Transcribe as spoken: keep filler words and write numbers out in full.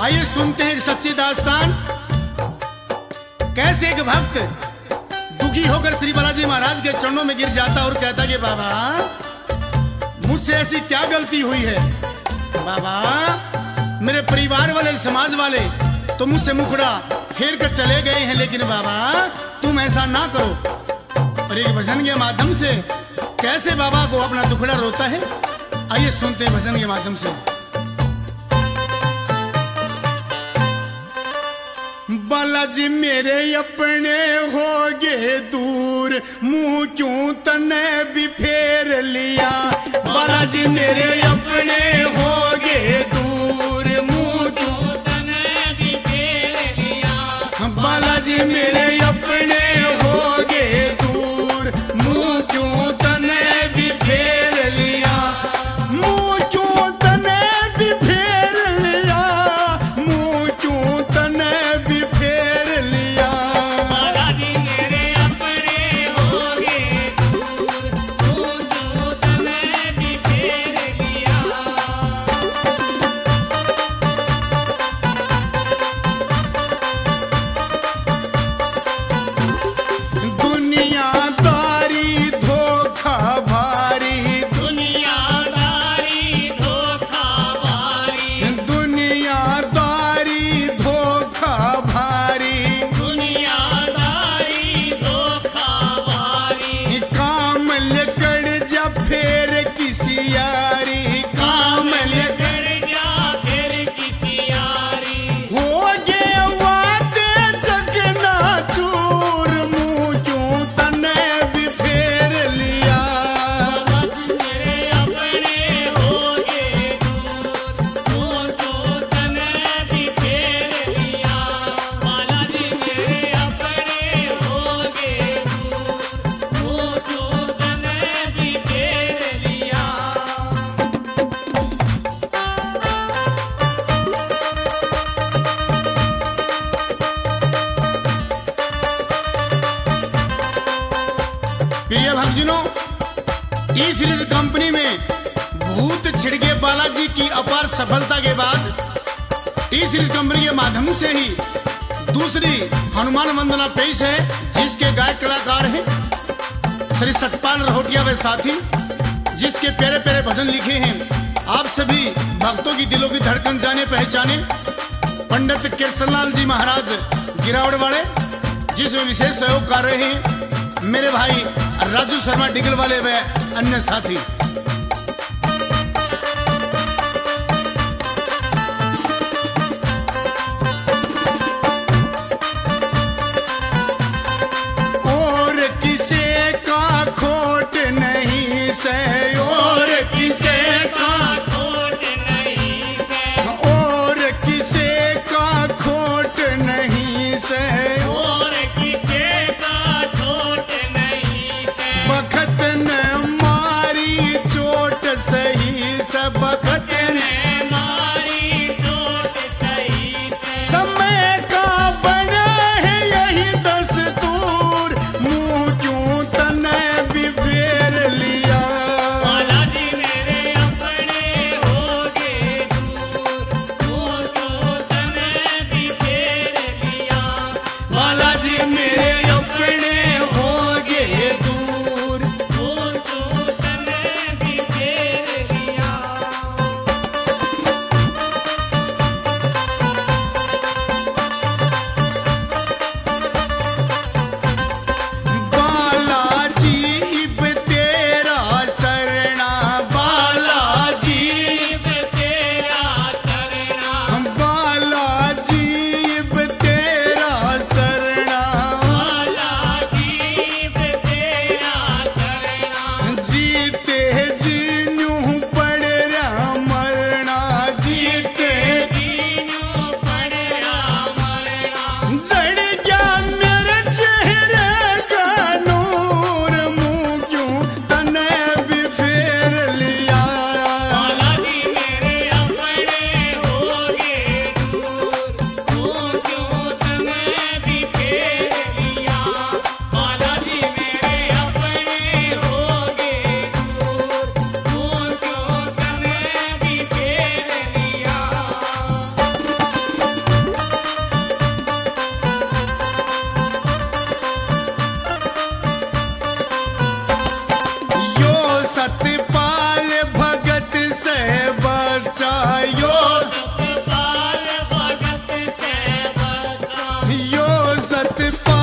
आइए सुनते हैं एक सच्ची दास्तान। कैसे एक भक्त दुखी होकर श्री बालाजी महाराज के चरणों में गिर जाता और कहता कि बाबा मुझसे ऐसी क्या गलती हुई है, बाबा मेरे परिवार वाले समाज वाले तो मुझसे मुखड़ा फेर कर चले गए हैं, लेकिन बाबा तुम ऐसा ना करो। और एक भजन के माध्यम से कैसे बाबा को अपना दुखड़ा रोता है, आइए सुनते हैं भजन के माध्यम से। बालाजी मेरे अपने होगे दूर, मुंह क्यों तने भी फेर लिया। बालाजी मेरे अपने होगे दूर, मुंह क्यों तने भी फेर लिया। बालाजी मेरे अपने होगे दूर, मुंह क्यों तने भी फेर लिया। मुंह क्यों तने भी फेर लिया, मुंह क्यों तने भी फेर लिया। बालाजी मेरे अपने होगे दूर, मुंह क्यों तने भी फेर लिया। दुनियादारी धोखा भारी, दुनियादारी धोखा भारी, दुनियादारी धोखा भारी, दुनियादारी धोखा भारी। काम लेकर जा फेर किसी यारी, काम लेकर जा फेर किसी यारी। हो गए वादे जगना चूर, मुंह क्यों तने भी फेर लिया। मेरे अपने होगे दूर, मुंह क्यों तने भी फेर लिया। बालाजी मेरे अपने होगे दूर, मुंह क्यों तने भी फेर लिया। प्रिय भक्तजनों, टी सीरीज कंपनी में भूत छिड़के बालाजी की अपार सफलता के बाद टी सीरीज कंपनी के माध्यम से ही दूसरी हनुमान वंदना पेश है, जिसके गायक कलाकार हैं श्री सतपाल रहोटिया व साथी, जिसके प्यारे प्यारे भजन लिखे हैं आप सभी भक्तों की दिलों की धड़कन जाने पहचाने पंडित कृष्णलाल जी महाराज गिरावड़ वाले, जिसमें विशेष सहयोग कर रहे हैं मेरे भाई राजू शर्मा डिगल वाले व अन्य साथी। और किसे का खोट नहीं से, और किसे का खोट नहीं से, और किसे का खोट नहीं से, और किसे का खोट नहीं से। बखत ने मारी चोट सही से, बखत ने मारी चोट सही से। समय का बना है यही दस्तूर, मुंह क्यों तने भी फेर लिया। बालाजी मेरे अपने होगे दूर, मुंह क्यों तने भी फेर लिया। बालाजी मेरे अपने होगे दूर, मुंह क्यों तने भी फेर लिया। बालाजी इब तेरा शरणा, बालाजी इब तेरा शरणा, बालाजी इब तेरा शरणा, सतपाल